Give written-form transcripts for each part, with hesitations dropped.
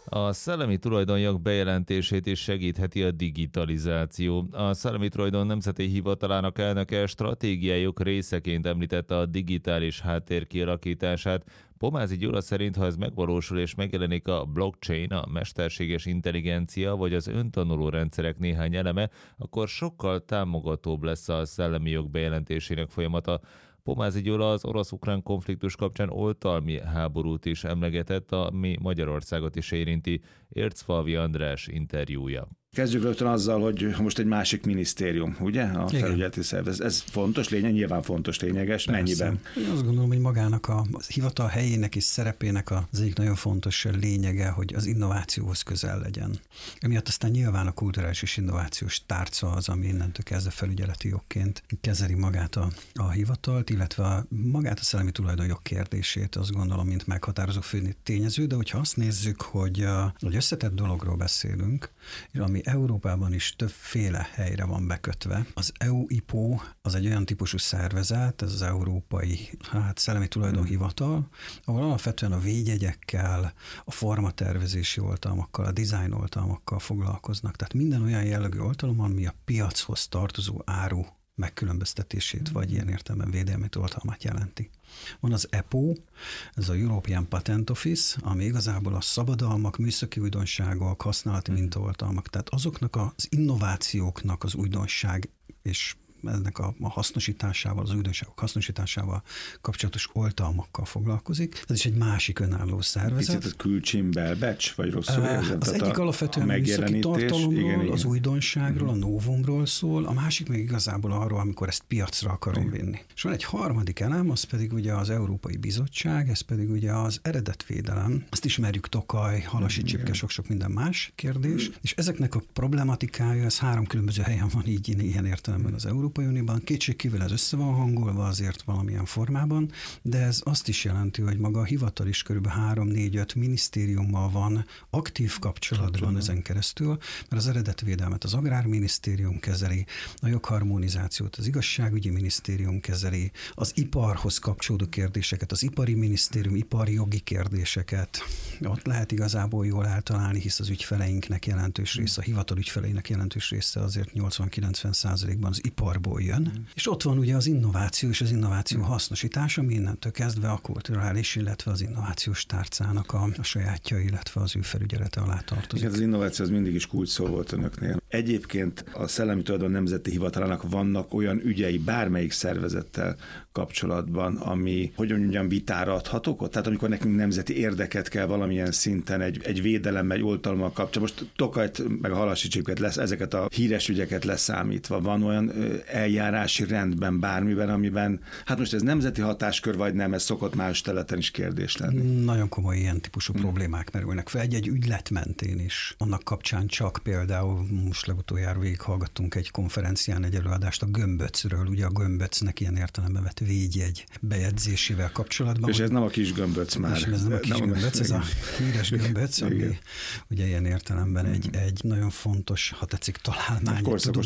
A szellemi tulajdonjog bejelentését is segítheti a digitalizáció. A Szellemi Tulajdon Nemzeti Hivatalának elnöke stratégiájuk részeként említette a digitális háttér kialakítását. Pomázi Gyula szerint, ha ez megvalósul és megjelenik a blockchain, a mesterséges intelligencia vagy az öntanuló rendszerek néhány eleme, akkor sokkal támogatóbb lesz a szellemi jog bejelentésének folyamata. Pomázi Gyula az orosz-ukrán konfliktus kapcsán oltalmi háborút is emlegetett, ami Magyarországot is érinti. Ércfalvi András interjúja. Kezdjük rögtön azzal, hogy most egy másik minisztérium, ugye? A felügyeleti szerv. Ez fontos, nyilván fontos, lényeges. Persze. Mennyiben? Én azt gondolom, hogy magának a hivatal helyének és szerepének az egyik nagyon fontos lényege, hogy az innovációhoz közel legyen. Emiatt aztán nyilván a kulturális és innovációs tárca az, ami innentől kezdve felügyeleti jogként kezeli magát a hivatalt, illetve magát a szellemi tulajdonjog kérdését, azt gondolom, mint meghatározó fő tényező, de hogyha azt nézzük, hogy összetett dologról beszélünk, ami Európában is többféle helyre van bekötve. Az EU-IPO az egy olyan típusú szervezet, ez az Európai Szellemi Tulajdonhivatal, ahol alapvetően a védjegyekkel, a formatervezési oltalmakkal, a design oltalmakkal foglalkoznak. Tehát minden olyan jellegű oltalom, ami a piachoz tartozó áru megkülönböztetését, vagy ilyen értelemben védelmi oltalmát jelenti. Van az EPO, ez a European Patent Office, ami igazából a szabadalmak, műszaki újdonságok, használati mintaoltalmak, tehát azoknak az innovációknak az újdonság és ennek a hasznosításával, az újdonságok hasznosításával kapcsolatos oltalmakkal foglalkozik. Ez is egy másik önálló szervezet. Picit a külcsin belbecs, vagy rosszul érzem? Az egyik alapvetően a műszaki tartalomról, igen. Az újdonságról, a novumról szól, a másik meg igazából arról, amikor ezt piacra akarom vinni. És van egy harmadik elem, az pedig ugye az Európai Bizottság, ez pedig ugye az eredetvédelem. Azt ismerjük, Tokaj, halasi csipke, sok-sok minden más kérdés. És ezeknek a problematikája, ez 3 különböző helyen van így ilyen értelemben az Európai Unióban. Kétségkívül ez össze van hangolva azért valamilyen formában, de ez azt is jelenti, hogy maga a hivatal is kb. 3-4-5 minisztériummal van aktív kapcsolatban ezen keresztül, mert az eredetvédelmet az Agrárminisztérium kezeli, a jogharmonizációt az Igazságügyi Minisztérium kezeli, az iparhoz kapcsolódó kérdéseket, az Ipari Minisztérium, ipari jogi kérdéseket. Ott lehet igazából jól eltalálni, hisz az ügyfeleinknek jelentős része, a hivatal ügyfeleinek jelentős része azért 80-90%-ban az iparból jön. És ott van ugye az innováció és az innováció hasznosítása, ami innentől kezdve a kulturális, illetve az innovációs tárcának a sajátja, illetve az ő felügyelete alá tartozik. Igen, az innováció az mindig is kulcsszó volt önöknél. Egyébként a Szellemi Tulajdon Nemzeti Hivatalának vannak olyan ügyei bármelyik szervezettel kapcsolatban, ami, hogy mondjam, vitára adhatók ott? Tehát amikor nekünk nemzeti érdeket kell valamilyen szinten egy védelemmel, egy oltalommal kapcsolatban, most Tokajt, meg a halasi csipket lesz, ezeket a híres ügyeket leszámítva, van olyan eljárási rendben, bármiben, amiben, hát most ez nemzeti hatáskör, vagy nem, ez szokott más területen is kérdés lenni. Nagyon komoly ilyen típusú problémák merülnek fel. Egy ügylet mentén is. Annak kapcsán csak például most legutoljára végighallgattunk egy konferencián egy előadást a gömböcről, ugye a gömböcnek ilyen értelemben vett védjegy bejegyzésével kapcsolatban. És ez nem a kis gömböc már. És ez nem a kis gömböc, ez a híres gömböc, ami ugye ilyen értelemben egy nagyon fontos, ha tetszik, találmány,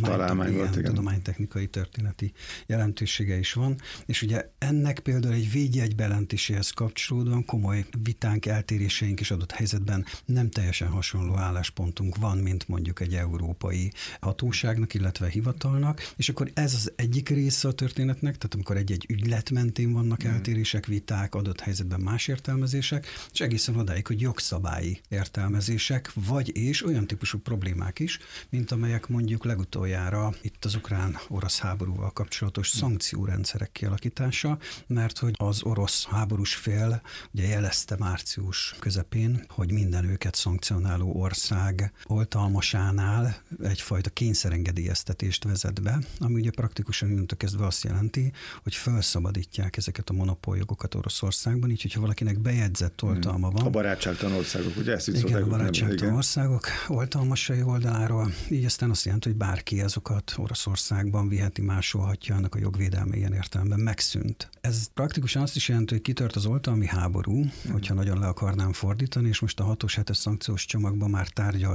tudománytechnikai történeti jelentősége is van, és ugye ennek például egy védjegy bejelentéséhez kapcsolódóan komoly vitánk, eltéréseink is adott helyzetben nem teljesen hasonló álláspontunk van, mint mondjuk egy európai hatóságnak, illetve hivatalnak, és akkor ez az egyik része a történetnek, tehát amikor egy ügylet mentén vannak eltérések, viták, adott helyzetben más értelmezések, és egészen odáig, hogy jogszabályi értelmezések, vagy és olyan típusú problémák is, mint amelyek mondjuk legutoljára itt az ukrán-orosz háborúval kapcsolatos szankciórendszerek kialakítása, mert hogy az orosz háborús fél ugye jelezte március közepén, hogy minden őket szankcionáló ország oltalmasánál egyfajta kényszerengedélyeztetést vezet be, ami ugye praktikusan innentől kezdve azt jelenti, hogy felszabadítják ezeket a monopóljogokat Oroszországban, így hogyha valakinek bejegyzett oltalma van. A barátságtalan országok, ugye ezt így igen, a barátságtalan országok oltalmasai oldaláról, így aztán azt jelenti, hogy bárki azokat Oroszországban viheti, másolhatja, annak a jogvédelme ilyen értelemben megszűnt. Ez praktikusan azt is jelenti, hogy kitört az oltalmi háború, hogyha nagyon le akarnám fordítani, és most a 6-os 7-es szankciós csomagban már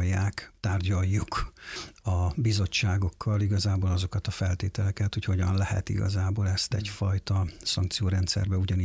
tárgyaljuk a bizottságokkal igazából azokat a feltételeket, hogy hogyan lehet igazából ezt egyfajta szankciórendszerbe ugyanígy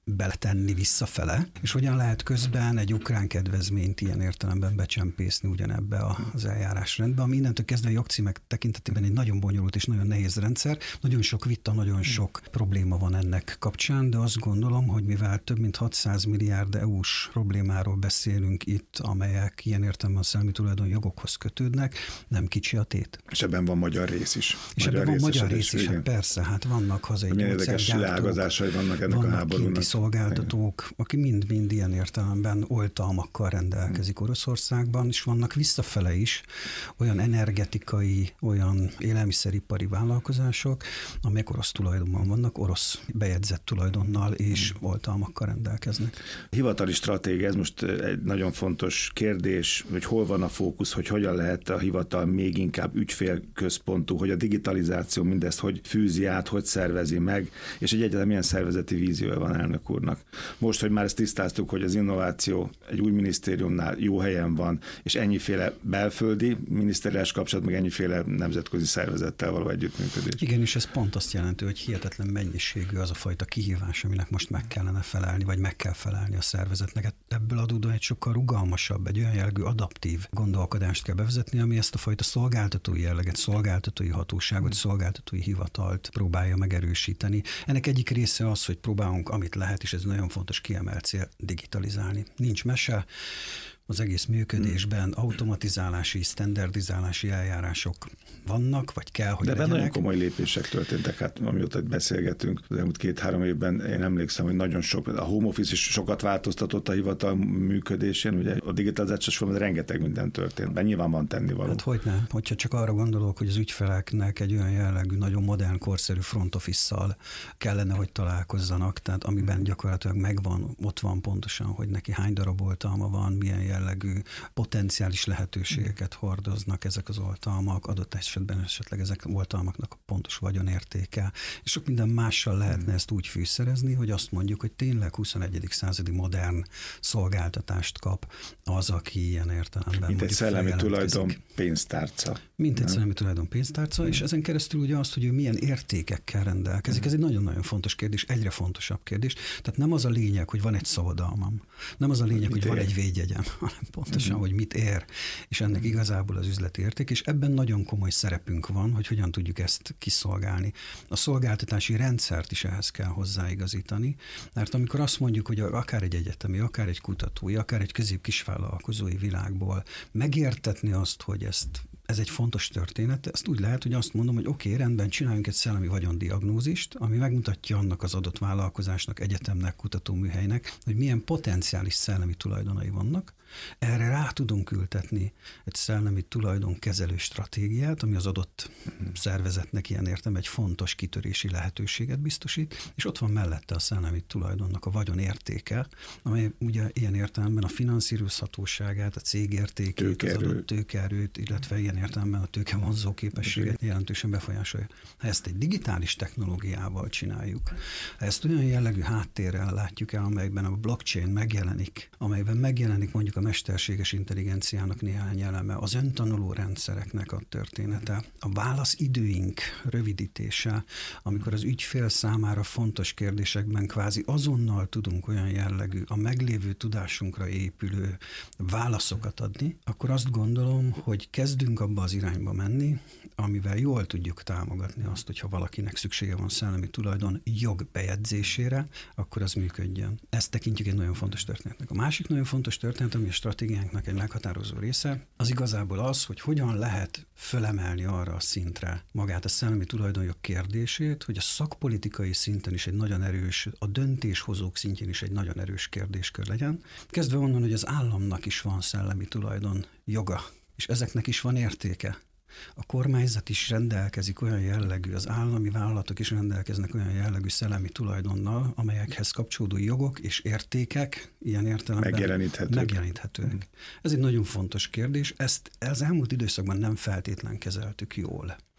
beletenni visszafele, és hogyan lehet közben egy ukrán kedvezményt ilyen értelemben becsempészni ugyanebbe az eljárásrendbe, ami innentől kezdve a jogcímek tekintetében egy nagyon bonyolult és nagyon nehéz rendszer, nagyon sok vita, nagyon sok probléma van ennek kapcsán, de azt gondolom, hogy mivel több mint 600 milliárd EU-s problémáról beszélünk itt, amelyek ilyen értelemben a szellemi tulajdon jogokhoz kötődnek, nem kicsi a tét. És ebben van magyar rész is. És ebben van magyar rész is, hát persze, hát vannak hazai gyógyszergyártók, vannak ennek a háborúnak. Szolgáltatók, aki mind-mind ilyen értelemben oltalmakkal rendelkezik Oroszországban, és vannak visszafele is olyan energetikai, olyan élelmiszeripari vállalkozások, amelyek orosz tulajdonban vannak, orosz bejegyzett tulajdonnal és oltalmakkal rendelkeznek. Hivatali stratégia, ez most egy nagyon fontos kérdés, hogy hol van a fókusz, hogy hogyan lehet a hivatal még inkább ügyfélközpontú, hogy a digitalizáció mindezt hogy fűzi át, hogy szervezi meg, és egy egyáltalán milyen szervezeti víziója van elnök úrnak. Most, hogy már ezt tisztáztuk, hogy az innováció egy új minisztériumnál jó helyen van, és ennyiféle belföldi minisztériás kapcsolat, meg ennyiféle nemzetközi szervezettel való együttműködés. Igen, és ez pont azt jelenti, hogy hihetetlen mennyiségű az a fajta kihívás, aminek most meg kellene felelni, vagy meg kell felelni a szervezetnek. Ebből adódóan egy sokkal rugalmasabb, egy olyan jellegű adaptív gondolkodást kell bevezetni, ami ezt a fajta szolgáltatói jelleget, szolgáltatói hatóságot, szolgáltatói hivatalt próbálja megerősíteni. Ennek egyik része az, hogy próbálunk, amit lehet, és ez nagyon fontos kiemelt cél, digitalizálni. Nincs mese, az egész működésben automatizálási, standardizálási eljárások vannak, vagy kell, hogy legyenek. De nagyon komoly lépések történtek, hát amióta beszélgetünk az elmúlt 2-3 évben, én emlékszem, hogy nagyon sok, a home office is sokat változtatott a hivatal működésén, ugye a digitalizációs formában rengeteg minden történt, de nyilván van tennivaló. Hát hogyne, hogyha csak arra gondolok, hogy az ügyfeleknek egy olyan jellegű, nagyon modern, korszerű front office-szal kellene, hogy találkozzanak, tehát amiben gyakorlatilag megvan, ott van pontosan, hogy neki hány darab oltalma van, milyen jellegű potenciális lehetőségeket hordoznak ezek az oltalmak, adott esetben esetleg ezek oltalmaknak a pontos vagyonértéke, és sok minden mással lehetne ezt úgy fűszerezni, hogy azt mondjuk, hogy tényleg 21. századi modern szolgáltatást kap az, aki ilyen értelemben. Mint egy szellemi tulajdon pénztárca. Mint egy szellemi tulajdon pénztárca, és ezen keresztül ugye azt, hogy ő milyen értékekkel rendelkezik. Ez egy nagyon-nagyon fontos kérdés, egyre fontosabb kérdés. Tehát nem az a lényeg, hogy van egy szabadalmam, nem az a lényeg, hogy van egy védjegyem, hanem pontosan, hogy mit ér, és ennek igazából az üzleti érték, és ebben nagyon komoly szerepünk van, hogy hogyan tudjuk ezt kiszolgálni. A szolgáltatási rendszert is ehhez kell hozzáigazítani, mert amikor azt mondjuk, hogy akár egy egyetemi, akár egy kutatói, akár egy közép-kisvállalkozói világból megértetni azt, hogy ez egy fontos történet, ezt úgy lehet, hogy azt mondom, hogy oké, rendben, csináljunk egy szellemi vagyondiagnózist, ami megmutatja annak az adott vállalkozásnak, egyetemnek, kutatóműhelynek, hogy milyen potenciális szellemi tulajdonai vannak. Erre rá tudunk ültetni egy szellemi tulajdonkezelő stratégiát, ami az adott szervezetnek ilyen értem egy fontos kitörési lehetőséget biztosít, és ott van mellette a szellemi tulajdonnak a vagyon értéke, amely ugye ilyen értelemben a finanszírozhatóságát, a cég értékét, az adott tőkeerőt, illetve ilyen értelemben a tőke vonzó képességet jelentősen befolyásolja. Ha ezt egy digitális technológiával csináljuk, ha ezt olyan jellegű háttérrel látjuk el, amelyben a blockchain megjelenik, amelyben megjelenik mondjuk a mesterséges intelligenciának néhány eleme, az öntanuló rendszereknek a története, a válaszidőink rövidítése, amikor az ügyfél számára fontos kérdésekben kvázi azonnal tudunk olyan jellegű, a meglévő tudásunkra épülő válaszokat adni, akkor azt gondolom, hogy kezdünk abba az irányba menni, amivel jól tudjuk támogatni azt, hogyha valakinek szüksége van szellemi tulajdon jog bejegyzésére, akkor az működjön. Ezt tekintjük egy nagyon fontos történetnek. A másik nagyon fontos történet, ami a stratégiánknak egy meghatározó része, az igazából az, hogy hogyan lehet fölemelni arra a szintre magát a szellemi tulajdonjog kérdését, hogy a szakpolitikai szinten is egy nagyon erős, a döntéshozók szintjén is egy nagyon erős kérdéskör legyen. Kezdve onnan, hogy az államnak is van szellemi tulajdon joga, és ezeknek is van értéke. A kormányzat is rendelkezik olyan jellegű, az állami vállalatok is rendelkeznek olyan jellegű szellemi tulajdonnal, amelyekhez kapcsolódó jogok és értékek ilyen értelemben megjeleníthetőek. Ez egy nagyon fontos kérdés, ezt az elmúlt időszakban nem feltétlen kezeltük jól.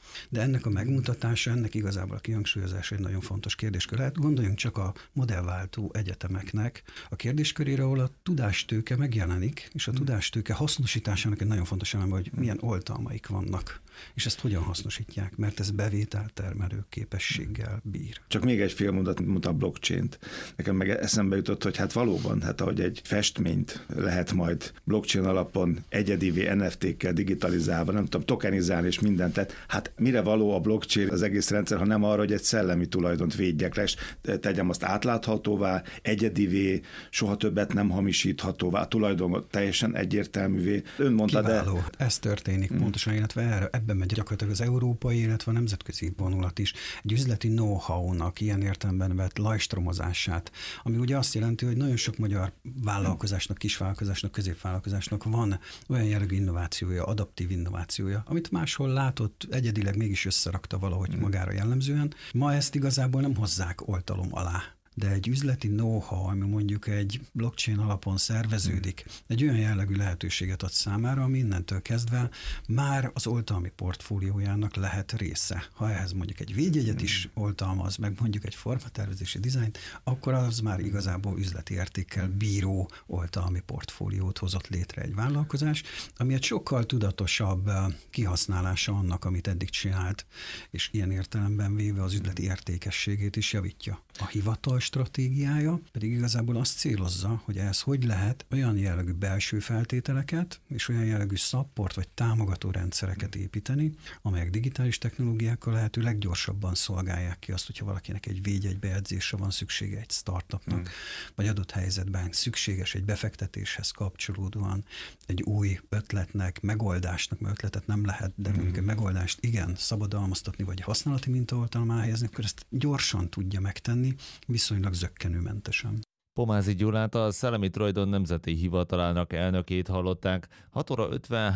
De ennek a megmutatása, ennek igazából a kihangsúlyozása egy nagyon fontos kérdéskör. Hát gondoljunk csak a modellváltó egyetemeknek a kérdéskörére, ahol a tudástőke megjelenik, és a tudástőke hasznosításának egy nagyon fontos eleme, hogy milyen oltalmaik vannak, és ezt hogyan hasznosítják, mert ez bevételtermelő képességgel bír. Csak még egy fél mondat a blockchain-t. Nekem meg eszembe jutott, hogy hát valóban, hát ahogy egy festményt lehet majd blockchain alapon egyedivé NFT-kkel digitalizálva, nem tudom, tokenizálni és mindent, tehát hát mire való a blockchain az egész rendszer, ha nem arra, hogy egy szellemi tulajdont védjek le, és tegyem azt átláthatóvá, egyedivé, soha többet nem hamisíthatóvá, a tulajdon teljesen egyértelművé. Ön mondta, kiváló. Ez történik pontosan, illetve ebben megy gyakorlatilag az európai, illetve a nemzetközi vonulat is. Egy üzleti know-how-nak ilyen értelemben vett lajstromozását, ami ugye azt jelenti, hogy nagyon sok magyar vállalkozásnak, kisvállalkozásnak, középvállalkozásnak van olyan jellegű innovációja, adaptív innovációja, amit máshol látott, egyedileg mégis összerakta valahogy magára jellemzően. Ma ezt igazából nem hozzák oltalom alá. De egy üzleti know-how, ami mondjuk egy blockchain alapon szerveződik, egy olyan jellegű lehetőséget ad számára, ami innentől kezdve már az oltalmi portfóliójának lehet része. Ha ehhez mondjuk egy védjegyet is oltalmaz, meg mondjuk egy formatervezési dizájnt, akkor az már igazából üzleti értékkel bíró oltalmi portfóliót hozott létre egy vállalkozás, ami egy sokkal tudatosabb kihasználása annak, amit eddig csinált, és ilyen értelemben véve az üzleti értékességét is javítja. A hivatal stratégiája pedig igazából azt célozza, hogy ehhez hogy lehet olyan jellegű belső feltételeket és olyan jellegű support vagy támogató rendszereket építeni, amelyek digitális technológiákkal lehető leggyorsabban szolgálják ki azt, hogyha valakinek egy védjegybejegyzésre van szüksége egy startupnak, vagy adott helyzetben szükséges egy befektetéshez kapcsolódóan egy új ötletnek, megoldásnak, mert ötletet nem lehet, de mondjuk egy megoldást igen, szabadalmaztatni, vagy használati mintaoltalmá helyezni, akkor ezt gyorsan tudja megtenni, viszonylag zökkenőmentesen. Pomázi Gyulát, a Szellemi Tulajdon Nemzeti Hivatalának elnökét hallották. 6 óra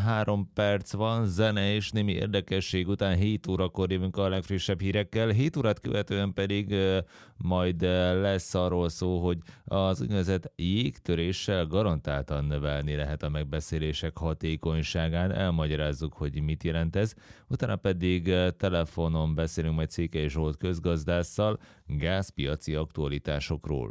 53 perc van, zene és némi érdekesség után 7 órakor jövünk a legfrissebb hírekkel. 7 órát követően pedig majd lesz arról szó, hogy az úgynevezett jégtöréssel garantáltan növelni lehet a megbeszélések hatékonyságán. Elmagyarázzuk, hogy mit jelent ez. Utána pedig telefonon beszélünk majd Székely Zsolt közgazdásszal gázpiaci aktualitásokról.